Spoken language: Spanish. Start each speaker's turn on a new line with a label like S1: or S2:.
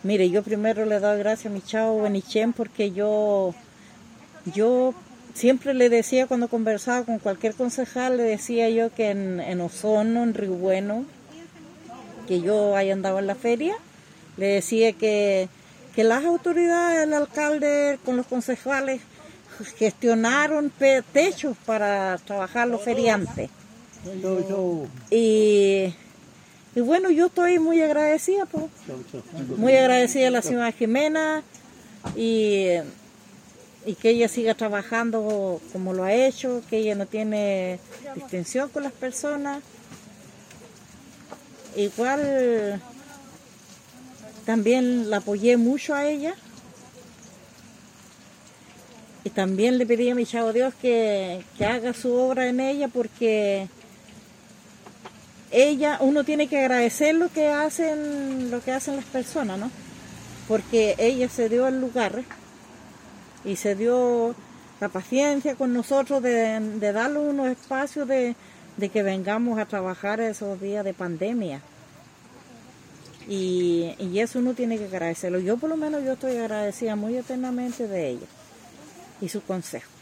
S1: Mire, yo primero le doy gracias a mi chavo Benichen porque yo siempre le decía cuando conversaba con cualquier concejal, le decía yo que en Osorno, en Río Bueno, que yo haya andado en la feria, le decía que las autoridades, el alcalde con los concejales gestionaron techos para trabajar los feriantes. Y bueno, yo estoy muy agradecida, pues, muy agradecida a la señora Jimena y que ella siga trabajando como lo ha hecho, que ella no tiene distinción con las personas. Igual también la apoyé mucho a ella y también le pedí a mi chavo Dios que haga su obra en ella porque uno tiene que agradecer lo que hacen las personas, ¿no? Porque ella se dio el lugar y se dio la paciencia con nosotros de darle unos espacios de que vengamos a trabajar esos días de pandemia. Y eso uno tiene que agradecerlo. Yo por lo menos yo estoy agradecida muy eternamente de ella y su consejo.